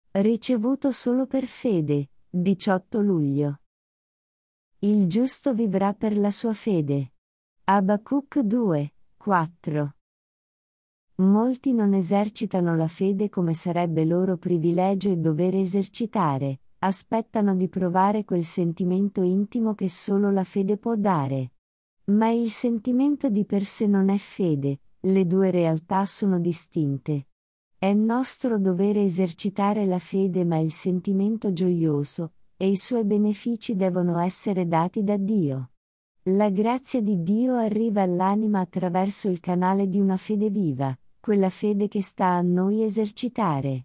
Ricevuto solo per fede, 18 luglio. Il giusto vivrà per la sua fede. Abacuc 2, 4. Molti non esercitano la fede come sarebbe loro privilegio e dovere esercitare, aspettano di provare quel sentimento intimo che solo la fede può dare. Ma il sentimento di per sé non è fede, le due realtà sono distinte. È nostro dovere esercitare la fede, ma il sentimento gioioso, e i suoi benefici devono essere dati da Dio. La grazia di Dio arriva all'anima attraverso il canale di una fede viva, quella fede che sta a noi esercitare.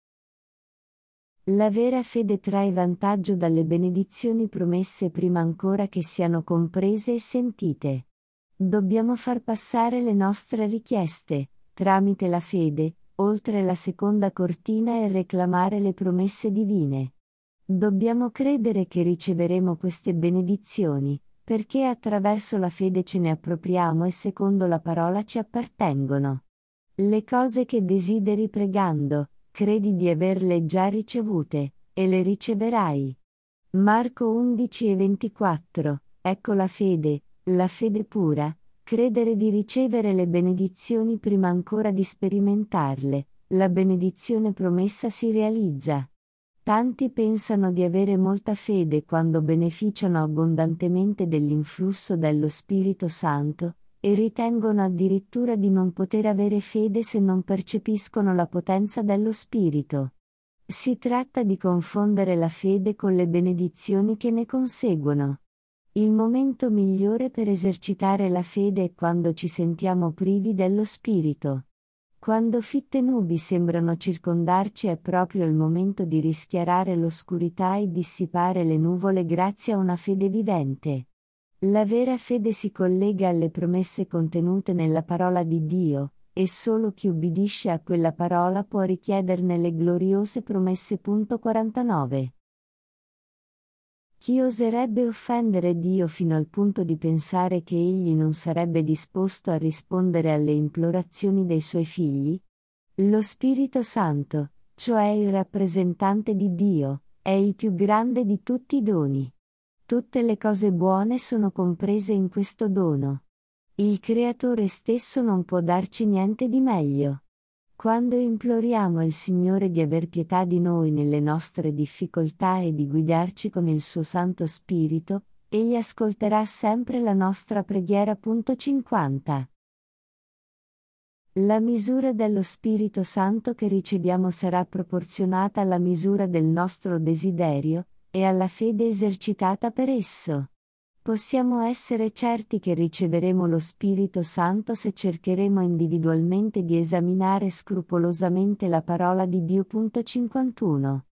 La vera fede trae vantaggio dalle benedizioni promesse prima ancora che siano comprese e sentite. Dobbiamo far passare le nostre richieste, tramite la fede, oltre la seconda cortina e reclamare le promesse divine. Dobbiamo credere che riceveremo queste benedizioni, perché attraverso la fede ce ne appropriamo e secondo la parola ci appartengono. Le cose che desideri pregando, credi di averle già ricevute, e le riceverai. Marco 11:24, ecco la fede pura, credere di ricevere le benedizioni prima ancora di sperimentarle, la benedizione promessa si realizza. Tanti pensano di avere molta fede quando beneficiano abbondantemente dell'influsso dello Spirito Santo, e ritengono addirittura di non poter avere fede se non percepiscono la potenza dello Spirito. Si tratta di confondere la fede con le benedizioni che ne conseguono. Il momento migliore per esercitare la fede è quando ci sentiamo privi dello Spirito. Quando fitte nubi sembrano circondarci è proprio il momento di rischiarare l'oscurità e dissipare le nuvole grazie a una fede vivente. La vera fede si collega alle promesse contenute nella parola di Dio, e solo chi ubbidisce a quella parola può richiederne le gloriose promesse. 49. Chi oserebbe offendere Dio fino al punto di pensare che egli non sarebbe disposto a rispondere alle implorazioni dei suoi figli? Lo Spirito Santo, cioè il rappresentante di Dio, è il più grande di tutti i doni. Tutte le cose buone sono comprese in questo dono. Il Creatore stesso non può darci niente di meglio. Quando imploriamo il Signore di aver pietà di noi nelle nostre difficoltà e di guidarci con il suo Santo Spirito, Egli ascolterà sempre la nostra preghiera. 50. La misura dello Spirito Santo che riceviamo sarà proporzionata alla misura del nostro desiderio, e alla fede esercitata per esso. Possiamo essere certi che riceveremo lo Spirito Santo se cercheremo individualmente di esaminare scrupolosamente la parola di Dio. 51.